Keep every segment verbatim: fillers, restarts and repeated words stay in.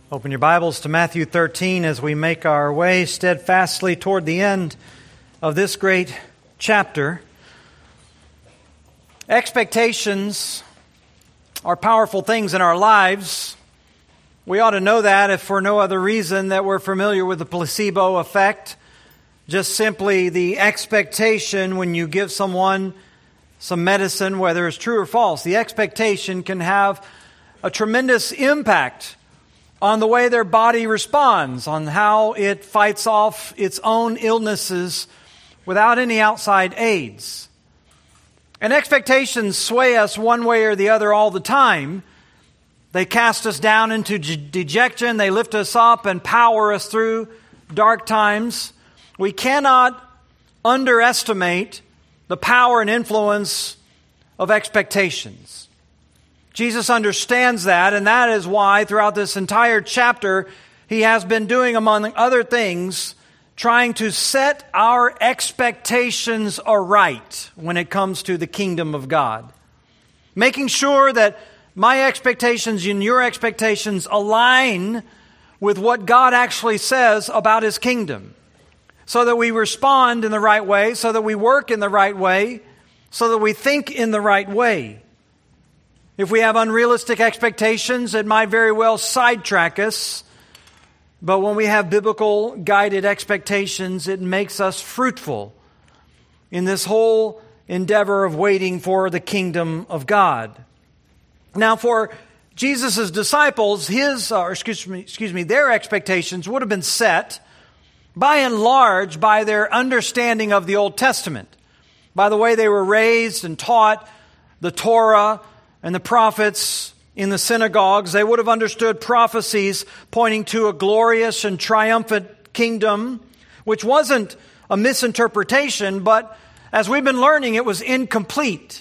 Open your Bibles to Matthew thirteen as we make our way steadfastly toward the end of this great chapter. Expectations are powerful things in our lives. We ought to know that if for no other reason that we're familiar with the placebo effect. Just simply the expectation when you give someone some medicine, whether it's true or false, the expectation can have a tremendous impact on the way their body responds, on how it fights off its own illnesses without any outside aids. And expectations sway us one way or the other all the time. They cast us down into dejection, they lift us up and power us through dark times. We cannot underestimate the power and influence of expectations. Jesus understands that, and that is why throughout this entire chapter, he has been doing, among other things, trying to set our expectations aright when it comes to the kingdom of God. Making sure that my expectations and your expectations align with what God actually says about His kingdom, so that we respond in the right way, so that we work in the right way, so that we think in the right way. If we have unrealistic expectations, it might very well sidetrack us. But when we have biblical guided expectations, it makes us fruitful in this whole endeavor of waiting for the kingdom of God. Now, for Jesus' disciples, his, or excuse me, excuse me, their expectations would have been set by and large by their understanding of the Old Testament, by the way they were raised and taught the Torah and the prophets in the synagogues. They would have understood prophecies pointing to a glorious and triumphant kingdom, which wasn't a misinterpretation, but as we've been learning, it was incomplete.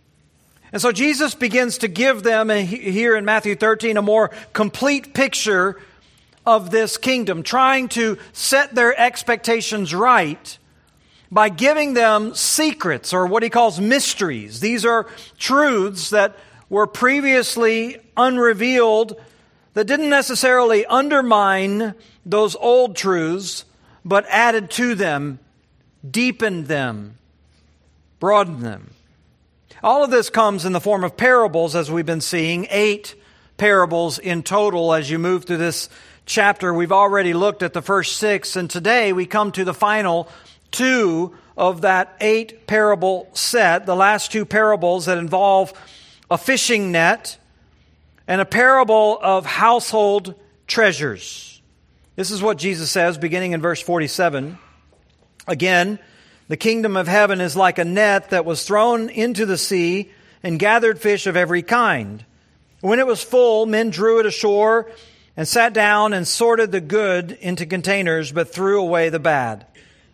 And so Jesus begins to give them, here in Matthew thirteen, a more complete picture of this kingdom, trying to set their expectations right by giving them secrets, or what he calls mysteries. These are truths that were previously unrevealed, that didn't necessarily undermine those old truths, but added to them, deepened them, broadened them. All of this comes in the form of parables, as we've been seeing, eight parables in total as you move through this chapter. We've already looked at the first six, and today we come to the final two of that eight parable set, the last two parables that involve a fishing net and a parable of household treasures. This is what Jesus says, beginning in verse forty-seven. Again, the kingdom of heaven is like a net that was thrown into the sea and gathered fish of every kind. When it was full, men drew it ashore and sat down and sorted the good into containers, but threw away the bad.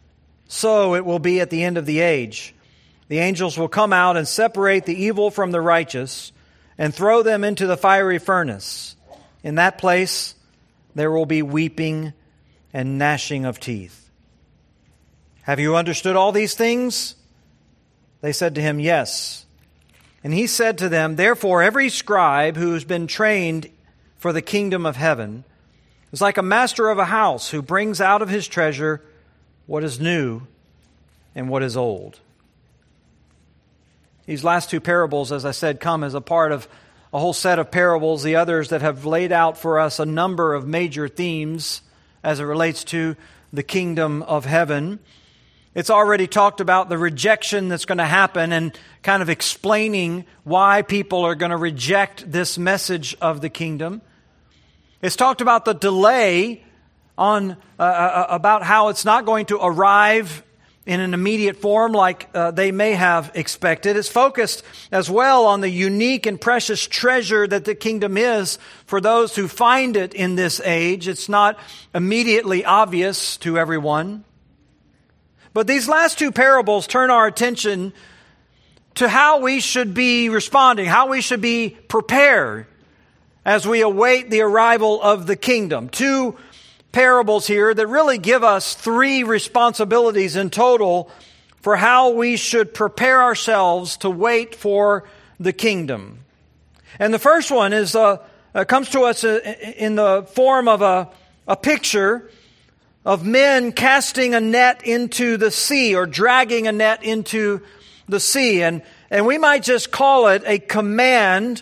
So it will be at the end of the age. The angels will come out and separate the evil from the righteous and throw them into the fiery furnace. In that place there will be weeping and gnashing of teeth. Have you understood all these things? They said to him, yes. And he said to them, therefore every scribe who has been trained for the kingdom of heaven is like a master of a house who brings out of his treasure what is new and what is old. These last two parables, as I said, come as a part of a whole set of parables, the others that have laid out for us a number of major themes as it relates to the kingdom of heaven. It's already talked about the rejection that's going to happen and kind of explaining why people are going to reject this message of the kingdom. It's talked about the delay on uh, about how it's not going to arrive in an immediate form like uh, they may have expected. It's focused as well on the unique and precious treasure that the kingdom is for those who find it in this age. It's not immediately obvious to everyone. But these last two parables turn our attention to how we should be responding, how we should be prepared as we await the arrival of the kingdom. Two parables here that really give us three responsibilities in total for how we should prepare ourselves to wait for the kingdom. And the first one is uh, uh, comes to us in the form of a, a picture of men casting a net into the sea or dragging a net into the sea. And, and we might just call it a command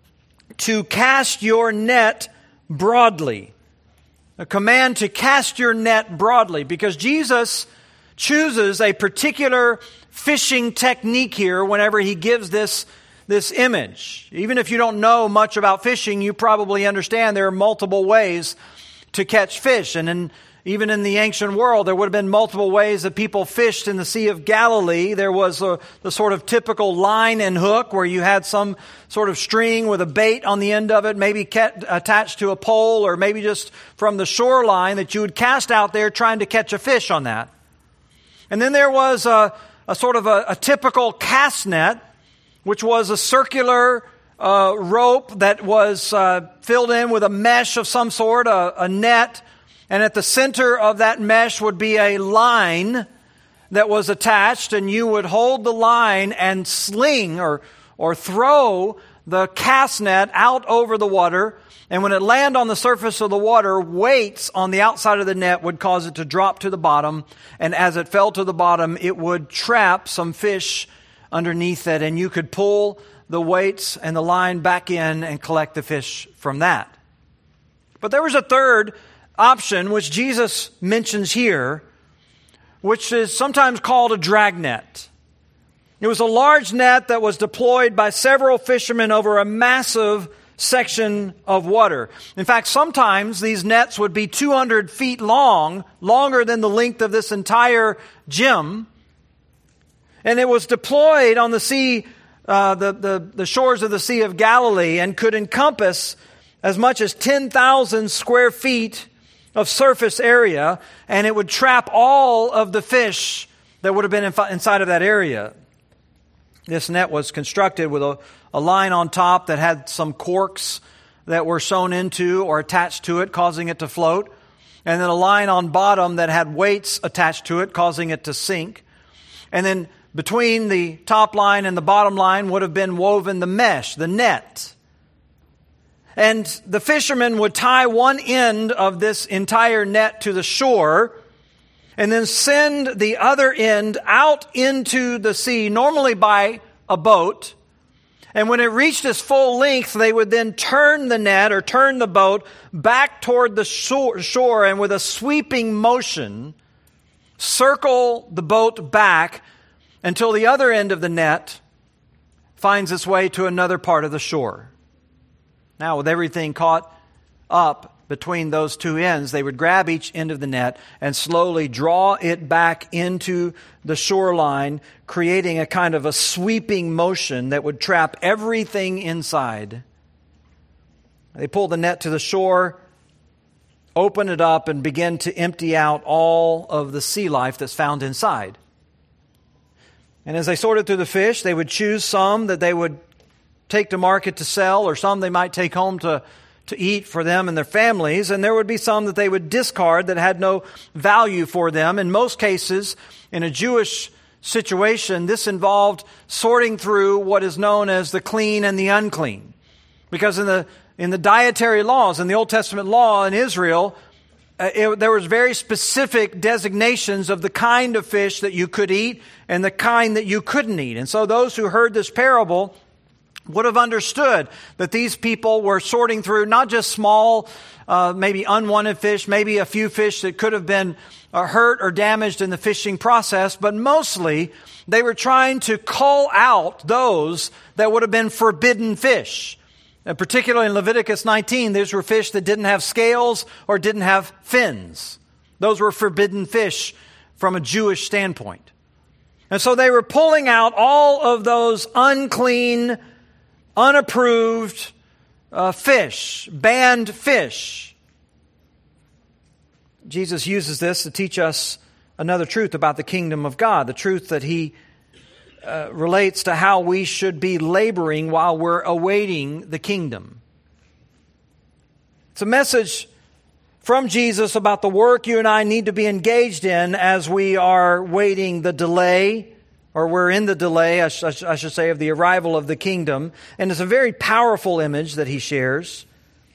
to cast your net broadly. A command to cast your net broadly, because Jesus chooses a particular fishing technique here whenever he gives this, this image. Even if you don't know much about fishing, you probably understand there are multiple ways to catch fish. And in, even in the ancient world, there would have been multiple ways that people fished in the Sea of Galilee. There was a, the sort of typical line and hook where you had some sort of string with a bait on the end of it, maybe kept attached to a pole, or maybe just from the shoreline that you would cast out there trying to catch a fish on that. And then there was a, a sort of a, a typical cast net, which was a circular uh, rope that was uh, filled in with a mesh of some sort, a, a net. And at the center of that mesh would be a line that was attached, and you would hold the line and sling or or throw the cast net out over the water. And when it landed on the surface of the water, weights on the outside of the net would cause it to drop to the bottom. And as it fell to the bottom, it would trap some fish underneath it, and you could pull the weights and the line back in and collect the fish from that. But there was a third option, which Jesus mentions here, which is sometimes called a dragnet. It was a large net that was deployed by several fishermen over a massive section of water. In fact, sometimes these nets would be two hundred feet long, longer than the length of this entire gym. And it was deployed on the sea, uh, the, the, the shores of the Sea of Galilee, and could encompass as much as ten thousand square feet of surface area, and it would trap all of the fish that would have been inside of that area. This net was constructed with a, a line on top that had some corks that were sewn into or attached to it, causing it to float, and then a line on bottom that had weights attached to it, causing it to sink. And then between the top line and the bottom line would have been woven the mesh, the net. And the fishermen would tie one end of this entire net to the shore and then send the other end out into the sea, normally by a boat. And when it reached its full length, they would then turn the net or turn the boat back toward the shore, and with a sweeping motion, circle the boat back until the other end of the net finds its way to another part of the shore. Now, with everything caught up between those two ends, they would grab each end of the net and slowly draw it back into the shoreline, creating a kind of a sweeping motion that would trap everything inside. They pull the net to the shore, open it up, and begin to empty out all of the sea life that's found inside. And as they sorted through the fish, they would choose some that they would take to market to sell, or some they might take home to, to eat for them and their families. And there would be some that they would discard that had no value for them. In most cases, in a Jewish situation, this involved sorting through what is known as the clean and the unclean. Because in the in the dietary laws, in the Old Testament law in Israel, uh, it, there was very specific designations of the kind of fish that you could eat and the kind that you couldn't eat. And so those who heard this parable would have understood that these people were sorting through not just small, uh, maybe unwanted fish, maybe a few fish that could have been uh, hurt or damaged in the fishing process, but mostly they were trying to cull out those that would have been forbidden fish. And particularly in Leviticus nineteen, these were fish that didn't have scales or didn't have fins. Those were forbidden fish from a Jewish standpoint. And so they were pulling out all of those unclean, unapproved uh, fish, banned fish. Jesus uses this to teach us another truth about the kingdom of God, the truth that he uh, relates to how we should be laboring while we're awaiting the kingdom. It's a message from Jesus about the work you and I need to be engaged in as we are waiting the delay, or we're in the delay, I, sh- I should say, of the arrival of the kingdom. And it's a very powerful image that he shares.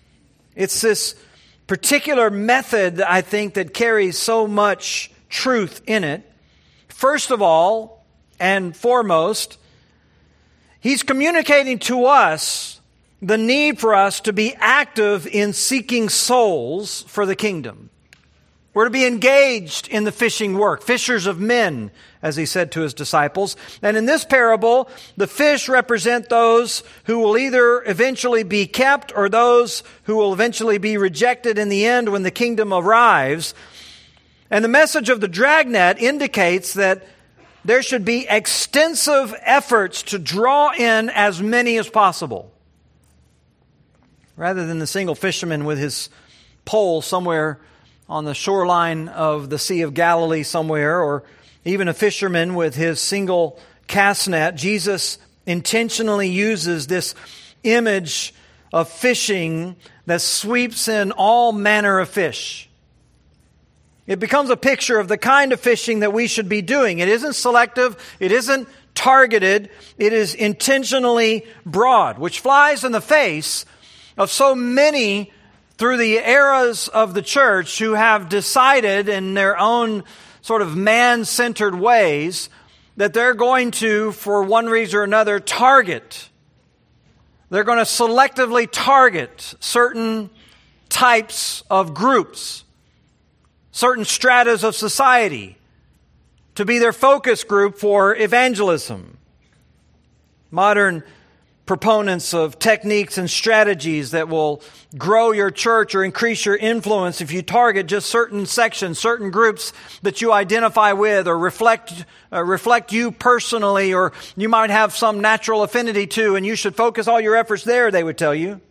It's this particular method, I think, that carries so much truth in it. First of all, and foremost, he's communicating to us the need for us to be active in seeking souls for the kingdom. We're to be engaged in the fishing work, fishers of men, as he said to his disciples. And in this parable, the fish represent those who will either eventually be kept or those who will eventually be rejected in the end when the kingdom arrives. And the message of the dragnet indicates that there should be extensive efforts to draw in as many as possible, rather than the single fisherman with his pole somewhere on the shoreline of the Sea of Galilee somewhere, or even a fisherman with his single cast net. Jesus intentionally uses this image of fishing that sweeps in all manner of fish. It becomes a picture of the kind of fishing that we should be doing. It isn't selective. It isn't targeted. It is intentionally broad, which flies in the face of so many through the eras of the church who have decided in their own sort of man-centered ways that they're going to, for one reason or another, target. They're going to selectively target certain types of groups, certain stratas of society, to be their focus group for evangelism. Modern proponents of techniques and strategies that will grow your church or increase your influence if you target just certain sections, certain groups that you identify with or reflect uh, reflect you personally, or you might have some natural affinity to, and you should focus all your efforts there, they would tell you.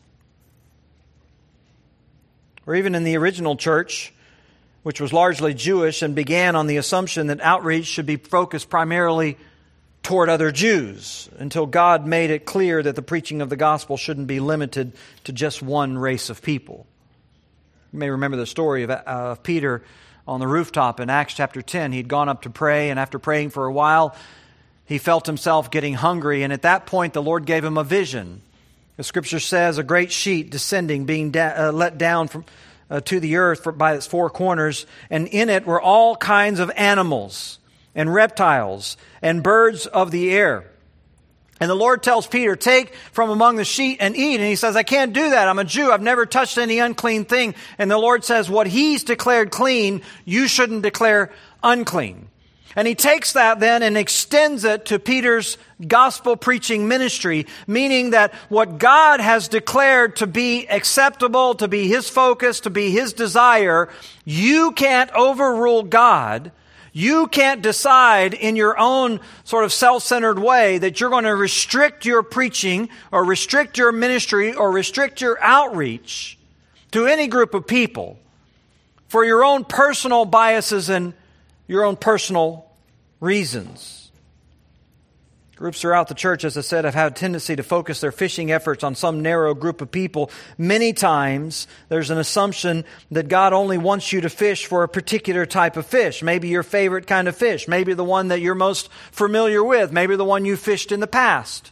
Or even in the original church, which was largely Jewish and began on the assumption that outreach should be focused primarily toward other Jews, until God made it clear that the preaching of the gospel shouldn't be limited to just one race of people. You may remember the story of, uh, of Peter on the rooftop in Acts chapter ten. He'd gone up to pray, and after praying for a while, he felt himself getting hungry, and at that point the Lord gave him a vision. The Scripture says, a great sheet descending, being da- uh, let down from uh, to the earth for, by its four corners, and in it were all kinds of animals and reptiles and birds of the air. And the Lord tells Peter, take from among the sheet and eat. And he says, I can't do that. I'm a Jew. I've never touched any unclean thing. And the Lord says, what He's declared clean, you shouldn't declare unclean. And He takes that then and extends it to Peter's gospel preaching ministry, meaning that what God has declared to be acceptable, to be His focus, to be His desire, you can't overrule God. You can't decide in your own sort of self-centered way that you're going to restrict your preaching or restrict your ministry or restrict your outreach to any group of people for your own personal biases and your own personal reasons. Groups throughout the church, as I said, have had a tendency to focus their fishing efforts on some narrow group of people. Many times, there's an assumption that God only wants you to fish for a particular type of fish. Maybe your favorite kind of fish. Maybe the one that you're most familiar with. Maybe the one you fished in the past.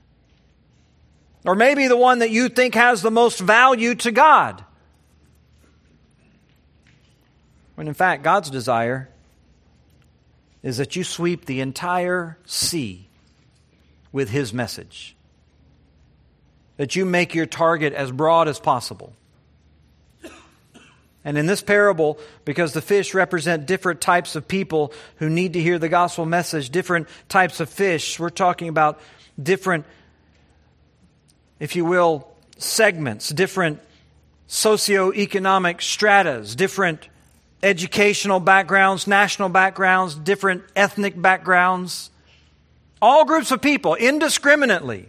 Or maybe the one that you think has the most value to God. When in fact, God's desire is that you sweep the entire sea with His message. That you make your target as broad as possible. And in this parable, because the fish represent different types of people who need to hear the gospel message, different types of fish, we're talking about different, if you will, segments, different socioeconomic stratas, different educational backgrounds, national backgrounds, different ethnic backgrounds. All groups of people, indiscriminately.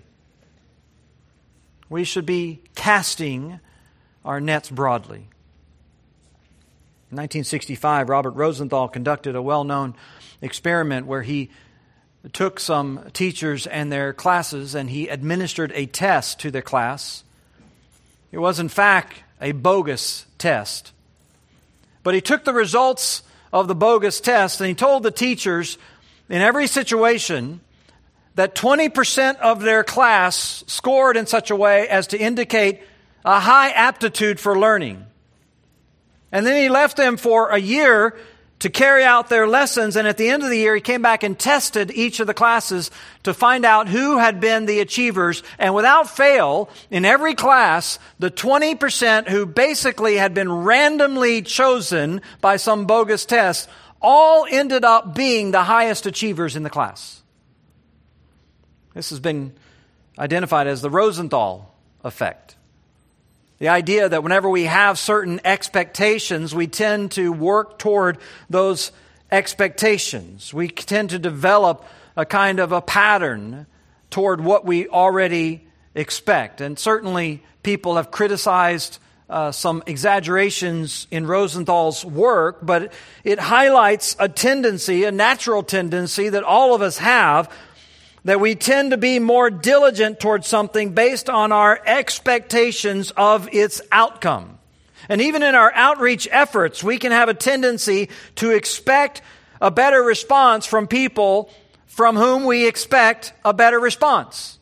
We should be casting our nets broadly. In nineteen sixty-five, Robert Rosenthal conducted a well-known experiment where he took some teachers and their classes and he administered a test to their class. It was in fact a bogus test. But he took the results of the bogus test and he told the teachers in every situation that twenty percent of their class scored in such a way as to indicate a high aptitude for learning. And then he left them for a year to carry out their lessons. And at the end of the year, he came back and tested each of the classes to find out who had been the achievers. And without fail, in every class, the twenty percent who basically had been randomly chosen by some bogus test all ended up being the highest achievers in the class. This has been identified as the Rosenthal effect. The idea that whenever we have certain expectations, we tend to work toward those expectations. We tend to develop a kind of a pattern toward what we already expect. And certainly people have criticized uh, some exaggerations in Rosenthal's work, but it highlights a tendency, a natural tendency that all of us have, that we tend to be more diligent towards something based on our expectations of its outcome. And even in our outreach efforts, we can have a tendency to expect a better response from people from whom we expect a better response.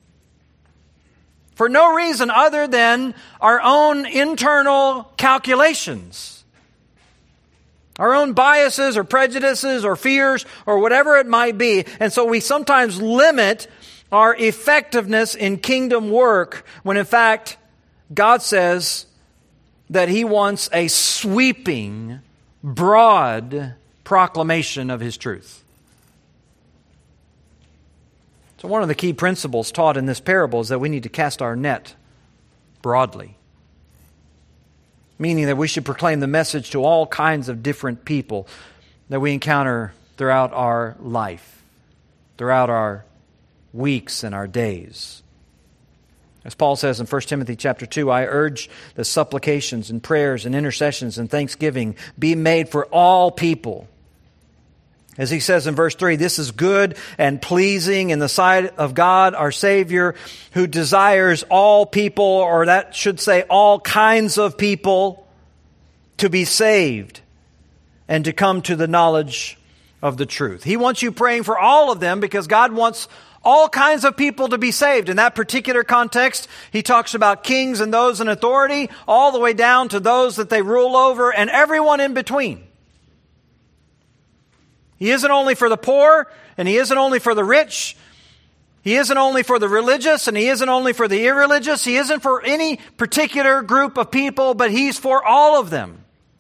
For no reason other than our own internal calculations. Our own biases or prejudices or fears or whatever it might be. And so we sometimes limit our effectiveness in kingdom work when in fact God says that He wants a sweeping, broad proclamation of His truth. So one of the key principles taught in this parable is that we need to cast our net broadly. Meaning that we should proclaim the message to all kinds of different people that we encounter throughout our life, throughout our weeks and our days. As Paul says in First Timothy chapter two, I urge that supplications and prayers and intercessions and thanksgiving be made for all people. As he says in verse three, this is good and pleasing in the sight of God, our Savior, who desires all people, or that should say all kinds of people, to be saved and to come to the knowledge of the truth. He wants you praying for all of them because God wants all kinds of people to be saved. In that particular context, he talks about kings and those in authority, all the way down to those that they rule over and everyone in between. He isn't only for the poor, and He isn't only for the rich. He isn't only for the religious, and He isn't only for the irreligious. He isn't for any particular group of people, but He's for all of them.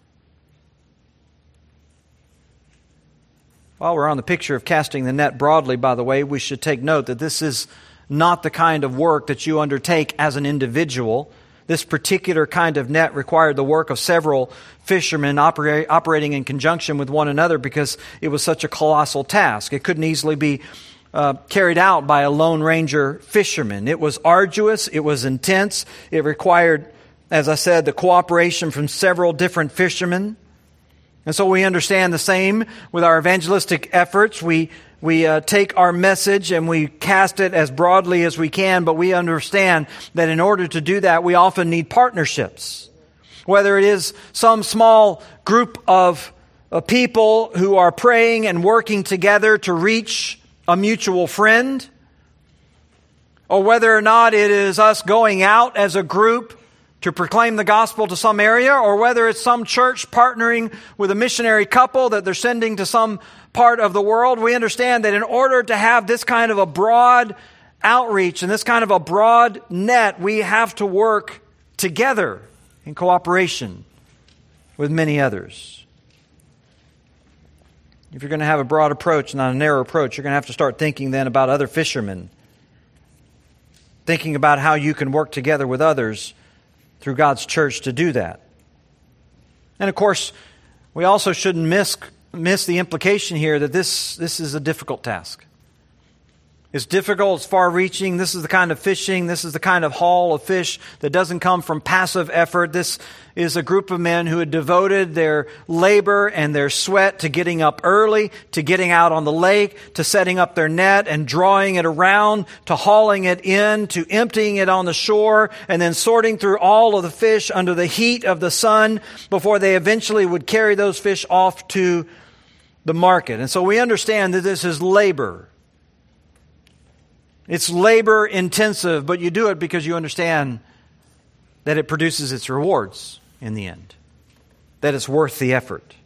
While we're on the picture of casting the net broadly, by the way, we should take note that this is not the kind of work that you undertake as an individual. This particular kind of net required the work of several fishermen operate, operating in conjunction with one another because it was such a colossal task. It couldn't easily be uh, carried out by a lone ranger fisherman. It was arduous. It was intense. It required, as I said, the cooperation from several different fishermen. And so we understand the same with our evangelistic efforts. We We uh, take our message and we cast it as broadly as we can, but we understand that in order to do that, we often need partnerships. Whether it is some small group of uh, people who are praying and working together to reach a mutual friend, or whether or not it is us going out as a group to proclaim the gospel to some area, or whether it's some church partnering with a missionary couple that they're sending to some part of the world, we understand that in order to have this kind of a broad outreach and this kind of a broad net, we have to work together in cooperation with many others. If you're going to have a broad approach, not a narrow approach, you're going to have to start thinking then about other fishermen, thinking about how you can work together with others through God's church to do that. And of course, we also shouldn't miss miss the implication here that this, this is a difficult task. It's difficult, it's far-reaching. This is the kind of fishing, this is the kind of haul of fish that doesn't come from passive effort. This is a group of men who had devoted their labor and their sweat to getting up early, to getting out on the lake, to setting up their net and drawing it around, to hauling it in, to emptying it on the shore, and then sorting through all of the fish under the heat of the sun before they eventually would carry those fish off to the market. And so we understand that this is labor. It's labor intensive, but you do it because you understand that it produces its rewards in the end, that it's worth the effort.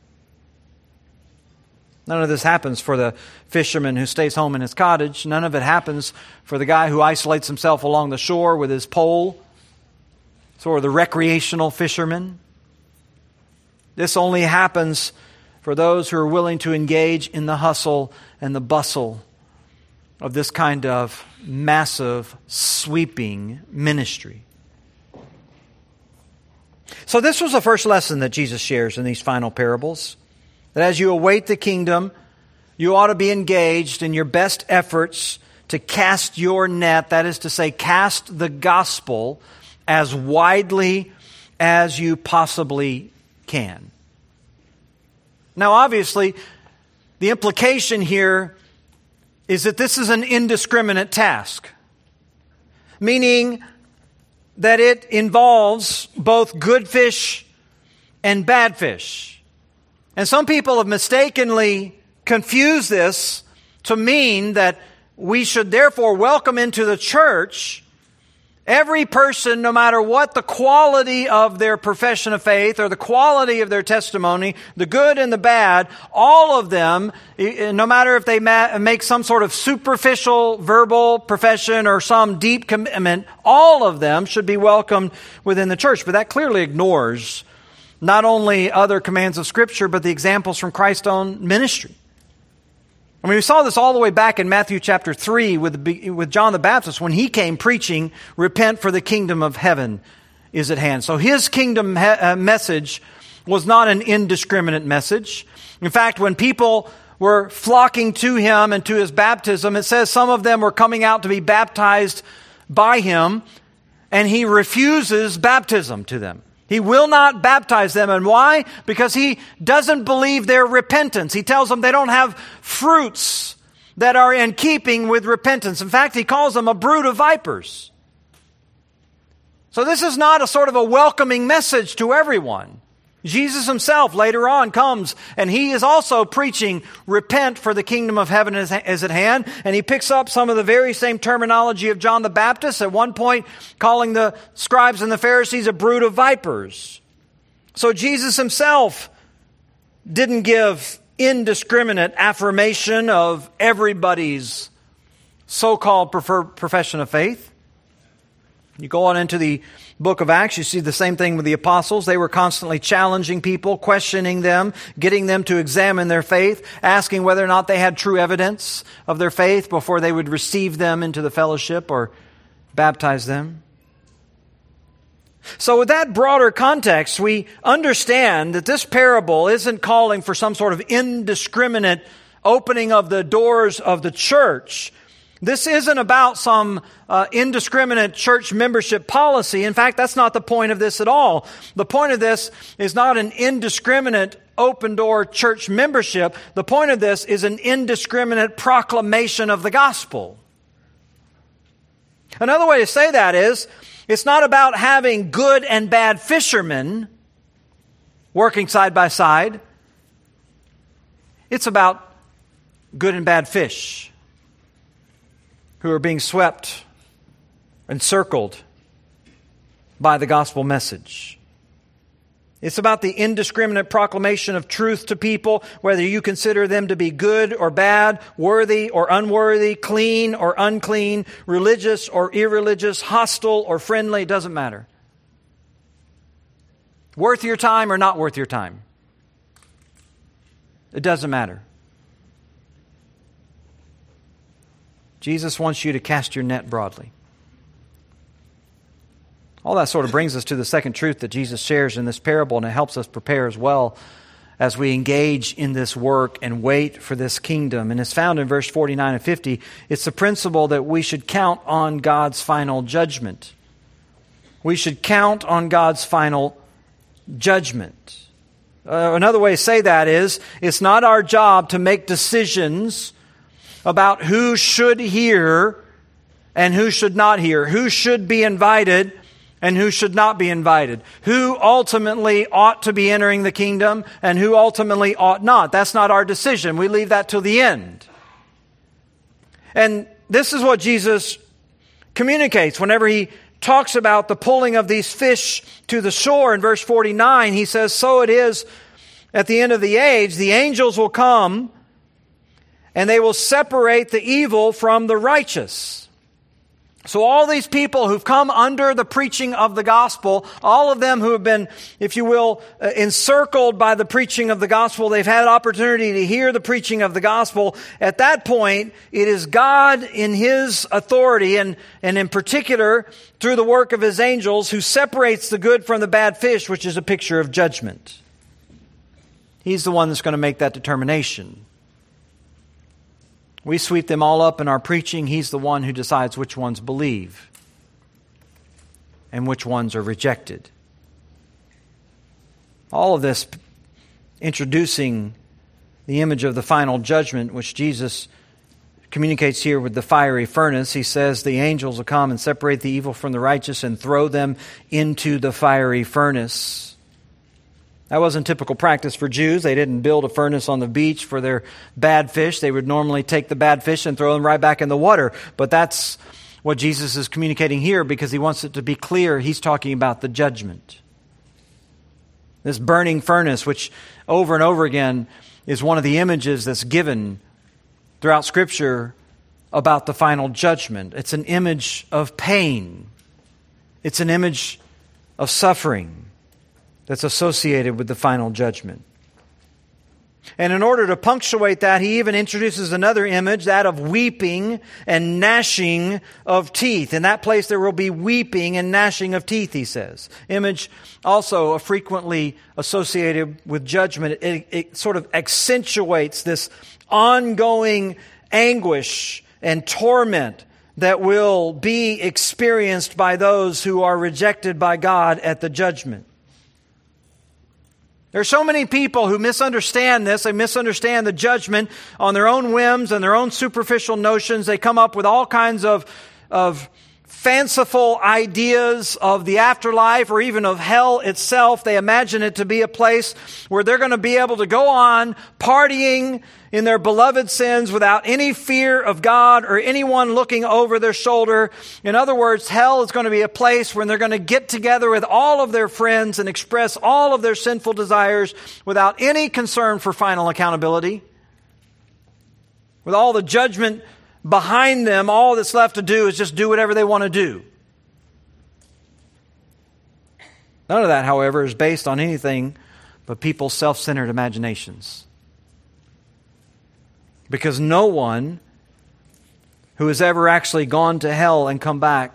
None of this happens for the fisherman who stays home in his cottage. None of it happens for the guy who isolates himself along the shore with his pole, sort of the recreational fisherman. This only happens for those who are willing to engage in the hustle and the bustle of this kind of massive, sweeping ministry. So this was the first lesson that Jesus shares in these final parables. That as you await the kingdom, you ought to be engaged in your best efforts to cast your net, that is to say, cast the gospel as widely as you possibly can. Now, obviously, the implication here is that this is an indiscriminate task, meaning that it involves both good fish and bad fish. And some people have mistakenly confused this to mean that we should therefore welcome into the church every person, no matter what the quality of their profession of faith or the quality of their testimony, the good and the bad, all of them, no matter if they make some sort of superficial verbal profession or some deep commitment, all of them should be welcomed within the church. But that clearly ignores not only other commands of Scripture, but the examples from Christ's own ministry. I mean, we saw this all the way back in Matthew chapter three with, with John the Baptist when he came preaching, repent for the kingdom of heaven is at hand. So his kingdom he- uh, message was not an indiscriminate message. In fact, when people were flocking to him and to his baptism, it says some of them were coming out to be baptized by him, and he refuses baptism to them. He will not baptize them. And why? Because he doesn't believe their repentance. He tells them they don't have fruits that are in keeping with repentance. In fact, he calls them a brood of vipers. So this is not a sort of a welcoming message to everyone. Jesus himself later on comes and he is also preaching, repent for the kingdom of heaven is, is at hand. And he picks up some of the very same terminology of John the Baptist, at one point calling the scribes and the Pharisees a brood of vipers. So Jesus himself didn't give indiscriminate affirmation of everybody's so-called prefer- profession of faith. You go on into the book of Acts, you see the same thing with the apostles. They were constantly challenging people, questioning them, getting them to examine their faith, asking whether or not they had true evidence of their faith before they would receive them into the fellowship or baptize them. So with that broader context, we understand that this parable isn't calling for some sort of indiscriminate opening of the doors of the church. This isn't about some uh, indiscriminate church membership policy. In fact, that's not the point of this at all. The point of this is not an indiscriminate open door church membership. The point of this is an indiscriminate proclamation of the gospel. Another way to say that is, it's not about having good and bad fishermen working side by side. It's about good and bad fish who are being swept, encircled by the gospel message. It's about the indiscriminate proclamation of truth to people, whether you consider them to be good or bad, worthy or unworthy, clean or unclean, religious or irreligious, hostile or friendly, it doesn't matter. Worth your time or not worth your time. It doesn't matter. Jesus wants you to cast your net broadly. All that sort of brings us to the second truth that Jesus shares in this parable, and it helps us prepare as well as we engage in this work and wait for this kingdom. And it's found in verse forty-nine and fifty. It's the principle that we should count on God's final judgment. We should count on God's final judgment. Uh, another way to say that is, it's not our job to make decisions about who should hear and who should not hear, who should be invited and who should not be invited, who ultimately ought to be entering the kingdom and who ultimately ought not. That's not our decision. We leave that till the end. And this is what Jesus communicates whenever he talks about the pulling of these fish to the shore in verse forty-nine, he says, "So it is at the end of the age, the angels will come and they will separate the evil from the righteous." So all these people who've come under the preaching of the gospel, all of them who have been, if you will, uh, encircled by the preaching of the gospel, they've had opportunity to hear the preaching of the gospel. At that point, it is God in His authority, and, and in particular, through the work of His angels, who separates the good from the bad fish, which is a picture of judgment. He's the one that's going to make that determination. We sweep them all up in our preaching. He's the one who decides which ones believe and which ones are rejected. All of this introducing the image of the final judgment, which Jesus communicates here with the fiery furnace. He says the angels will come and separate the evil from the righteous and throw them into the fiery furnace. That wasn't typical practice for Jews. They didn't build a furnace on the beach for their bad fish. They would normally take the bad fish and throw them right back in the water. But that's what Jesus is communicating here, because He wants it to be clear. He's talking about the judgment. This burning furnace, which over and over again is one of the images that's given throughout Scripture about the final judgment. It's an image of pain. It's an image of suffering that's associated with the final judgment. And in order to punctuate that, He even introduces another image, that of weeping and gnashing of teeth. In that place there will be weeping and gnashing of teeth, He says. Image also frequently associated with judgment. It, it sort of accentuates this ongoing anguish and torment that will be experienced by those who are rejected by God at the judgment. There are so many people who misunderstand this. They misunderstand the judgment on their own whims and their own superficial notions. They come up with all kinds of, of fanciful ideas of the afterlife or even of hell itself. They imagine it to be a place where they're going to be able to go on partying in their beloved sins without any fear of God or anyone looking over their shoulder. In other words, hell is going to be a place where they're going to get together with all of their friends and express all of their sinful desires without any concern for final accountability. With all the judgment behind them, all that's left to do is just do whatever they want to do. None of that, however, is based on anything but people's self-centered imaginations. Because no one who has ever actually gone to hell and come back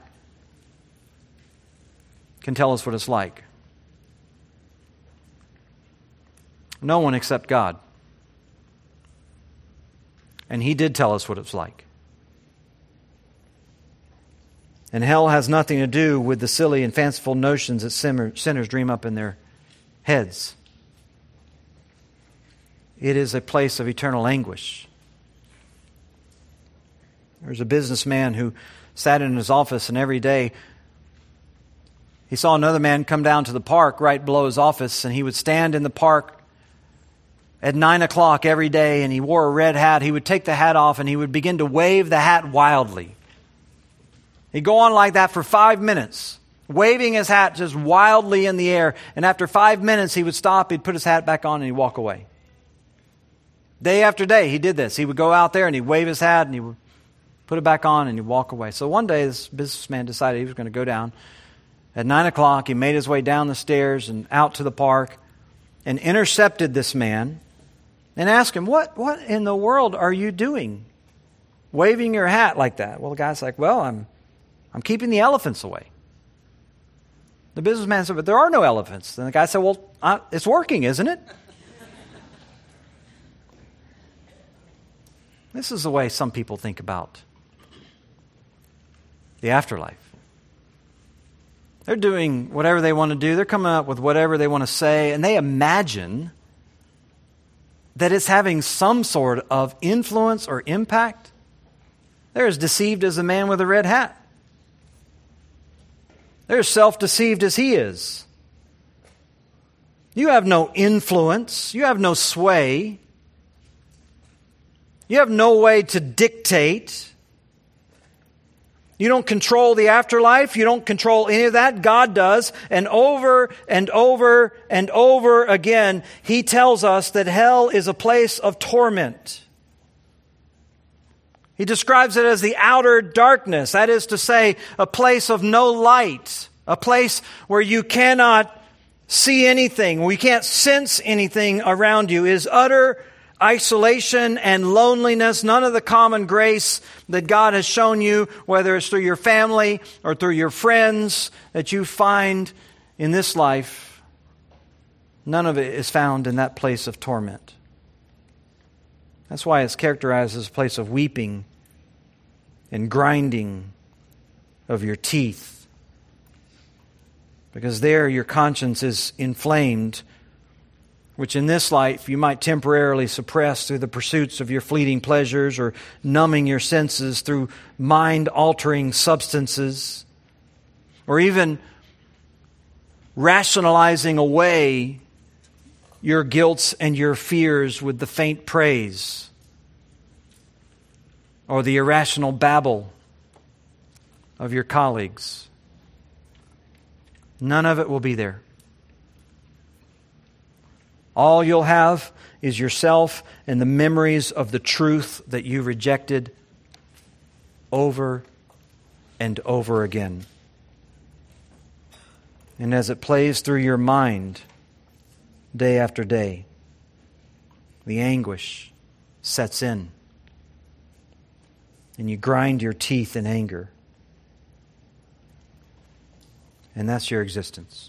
can tell us what it's like. No one except God. And He did tell us what it's like. And hell has nothing to do with the silly and fanciful notions that sinners dream up in their heads. It is a place of eternal anguish. There's a businessman who sat in his office, and every day he saw another man come down to the park right below his office, and he would stand in the park at nine o'clock every day, and he wore a red hat. He would take the hat off, and he would begin to wave the hat wildly. He'd go on like that for five minutes, waving his hat just wildly in the air, and after five minutes he would stop, he'd put his hat back on, and he'd walk away. Day after day he did this. He would go out there, and he'd wave his hat, and he would put it back on, and he'd walk away. So one day this businessman decided he was going to go down. At nine o'clock, he made his way down the stairs and out to the park and intercepted this man and asked him, what, what in the world are you doing? Waving your hat like that. Well, the guy's like, well, I'm, I'm keeping the elephants away. The businessman said, but there are no elephants. And the guy said, well, uh, it's working, isn't it? This is the way some people think about the afterlife. They're doing whatever they want to do. They're coming up with whatever they want to say, and they imagine that it's having some sort of influence or impact. They're as deceived as the man with the red hat. They're as self-deceived as he is. You have no influence. You have no sway. You have no way to dictate You don't control the afterlife. You don't control any of that. God does. And over and over and over again, He tells us that hell is a place of torment. He describes it as the outer darkness. That is to say, a place of no light. A place where you cannot see anything, where you can't sense anything around you. It is utter isolation and loneliness, none of the common grace that God has shown you, whether it's through your family or through your friends that you find in this life, none of it is found in that place of torment. That's why it's characterized as a place of weeping and grinding of your teeth. Because there your conscience is inflamed, which in this life you might temporarily suppress through the pursuits of your fleeting pleasures or numbing your senses through mind-altering substances, or even rationalizing away your guilts and your fears with the faint praise or the irrational babble of your colleagues. None of it will be there. All you'll have is yourself and the memories of the truth that you rejected over and over again. And as it plays through your mind day after day, the anguish sets in. And you grind your teeth in anger. And that's your existence.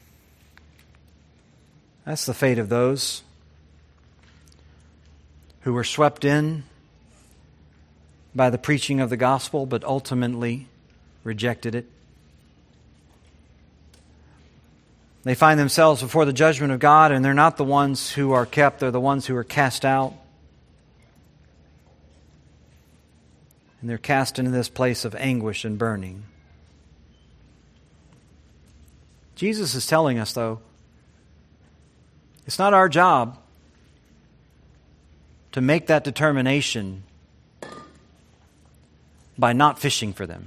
That's the fate of those who were swept in by the preaching of the gospel, but ultimately rejected it. They find themselves before the judgment of God, and they're not the ones who are kept, they're the ones who are cast out. And they're cast into this place of anguish and burning. Jesus is telling us, though, it's not our job to make that determination by not fishing for them.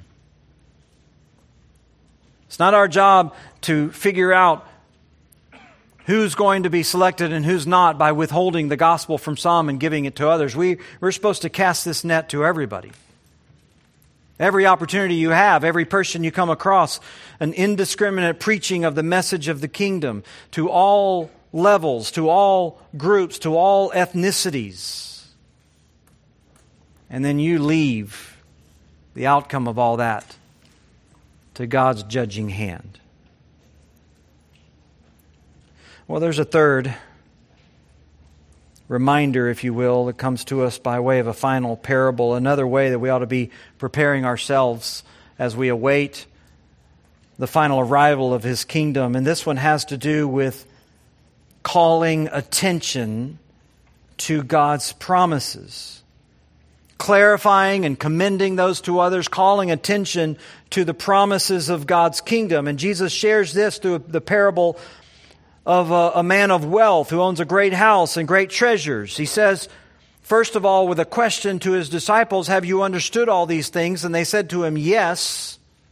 It's not our job to figure out who's going to be selected and who's not by withholding the gospel from some and giving it to others. We, we're supposed to cast this net to everybody. Every opportunity you have, every person you come across, an indiscriminate preaching of the message of the kingdom to all levels, to all groups, to all ethnicities. And then you leave the outcome of all that to God's judging hand. Well, there's a third reminder, if you will, that comes to us by way of a final parable, another way that we ought to be preparing ourselves as we await the final arrival of His kingdom. And this one has to do with calling attention to God's promises, clarifying and commending those to others, calling attention to the promises of God's kingdom. And Jesus shares this through the parable of a, a man of wealth who owns a great house and great treasures. He says, first of all, with a question to His disciples, have you understood all these things? And they said to Him, yes.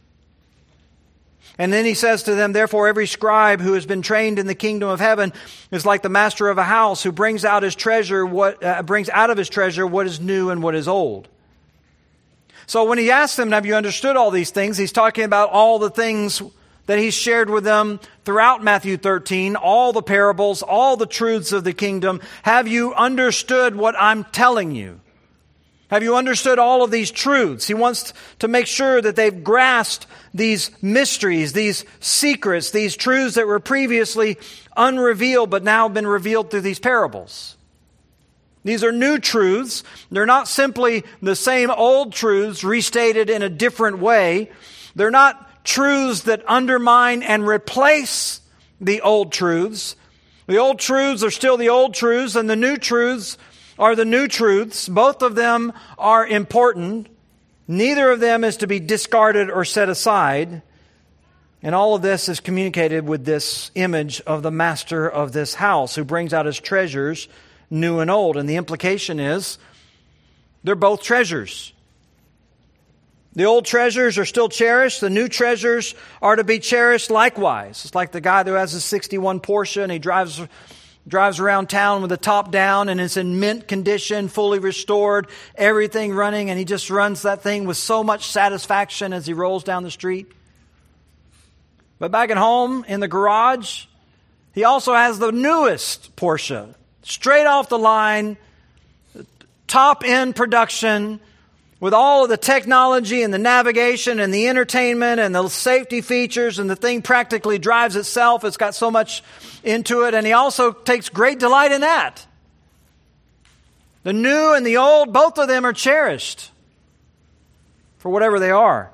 And then He says to them, therefore every scribe who has been trained in the kingdom of heaven is like the master of a house who brings out his treasure, what uh, brings out of his treasure what is new and what is old. So when He asks them, have you understood all these things? He's talking about all the things that He's shared with them throughout Matthew thirteen, all the parables, all the truths of the kingdom. Have you understood what I'm telling you? Have you understood all of these truths? He wants to make sure that they've grasped these mysteries, these secrets, these truths that were previously unrevealed but now have been revealed through these parables. These are new truths. They're not simply the same old truths restated in a different way. They're not truths that undermine and replace the old truths. The old truths are still the old truths, and the new truths are the new truths. Both of them are important. Neither of them is to be discarded or set aside. And all of this is communicated with this image of the master of this house who brings out his treasures, new and old. And the implication is they're both treasures. The old treasures are still cherished. The new treasures are to be cherished likewise. It's like the guy who has a sixty-one Porsche and he drives drives around town with the top down and it's in mint condition, fully restored, everything running, and he just runs that thing with so much satisfaction as he rolls down the street. But back at home in the garage, he also has the newest Porsche, straight off the line, top end production, with all of the technology and the navigation and the entertainment and the safety features, and the thing practically drives itself. It's got so much into it, and he also takes great delight in that. The new and the old, both of them are cherished for whatever they are.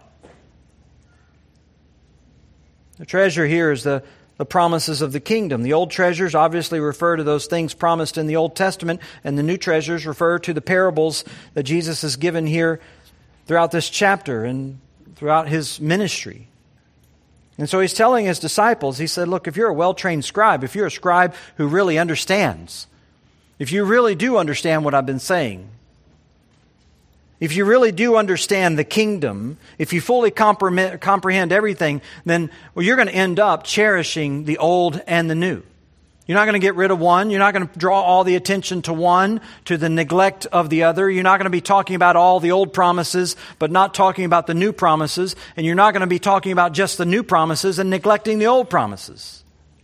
The treasure here is the The promises of the kingdom. The old treasures obviously refer to those things promised in the Old Testament, and the new treasures refer to the parables that Jesus has given here throughout this chapter and throughout his ministry. And so he's telling his disciples, he said, look, if you're a well-trained scribe, if you're a scribe who really understands, if you really do understand what I've been saying, if you really do understand the kingdom, if you fully comprehend everything, then well, you're going to end up cherishing the old and the new. You're not going to get rid of one. You're not going to draw all the attention to one, to the neglect of the other. You're not going to be talking about all the old promises, but not talking about the new promises. And you're not going to be talking about just the new promises and neglecting the old promises.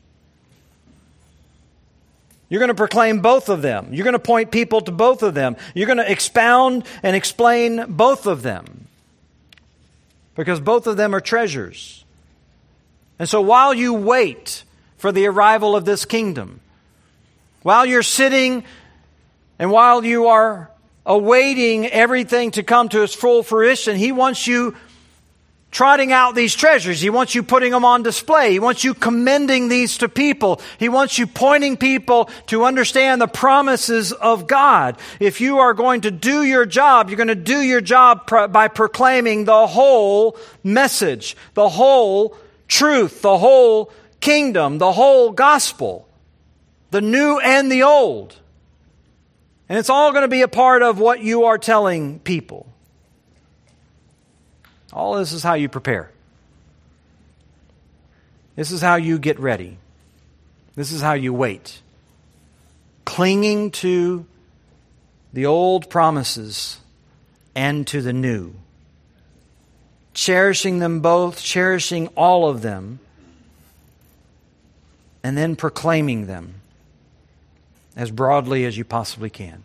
You're going to proclaim both of them. You're going to point people to both of them. You're going to expound and explain both of them. Because both of them are treasures. And so while you wait for the arrival of this kingdom, while you're sitting and while you are awaiting everything to come to its full fruition, He wants you trotting out these treasures. He wants you putting them on display. He wants you commending these to people. He wants you pointing people to understand the promises of God. If you are going to do your job, you're going to do your job pro- by proclaiming the whole message, the whole truth, the whole kingdom, the whole gospel, the new and the old. And it's all going to be a part of what you are telling people. All this is how you prepare. This is how you get ready. This is how you wait. Clinging to the old promises and to the new. Cherishing them both, cherishing all of them, and then proclaiming them as broadly as you possibly can.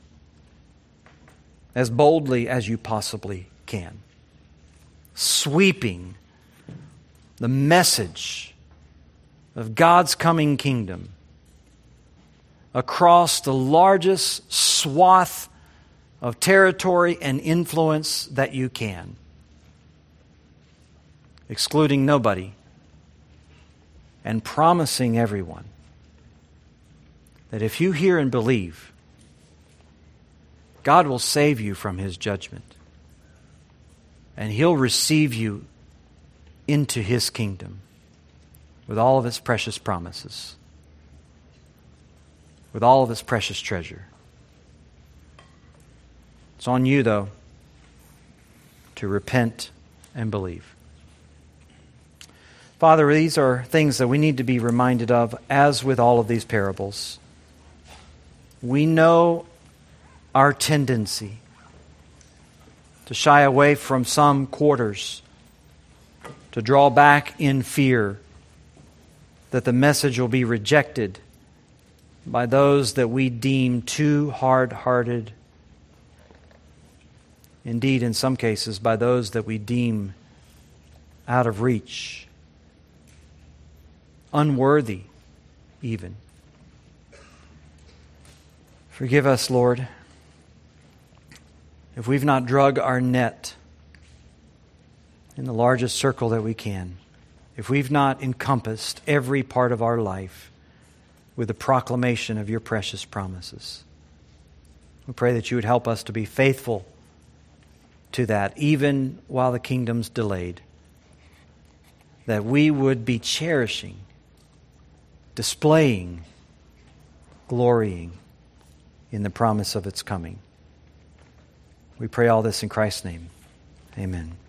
As boldly as you possibly can. Sweeping the message of God's coming kingdom across the largest swath of territory and influence that you can, excluding nobody, and promising everyone that if you hear and believe, God will save you from His judgment. And He'll receive you into His kingdom with all of its precious promises, with all of its precious treasure. It's on you, though, to repent and believe. Father, these are things that we need to be reminded of, as with all of these parables. We know our tendency to shy away from some quarters, to draw back in fear that the message will be rejected by those that we deem too hard-hearted. Indeed, in some cases, by those that we deem out of reach, unworthy even. Forgive us, Lord, if we've not drug our net in the largest circle that we can, if we've not encompassed every part of our life with the proclamation of your precious promises. We pray that you would help us to be faithful to that, even while the kingdom's delayed. That we would be cherishing, displaying, glorying in the promise of its coming. We pray all this in Christ's name. Amen.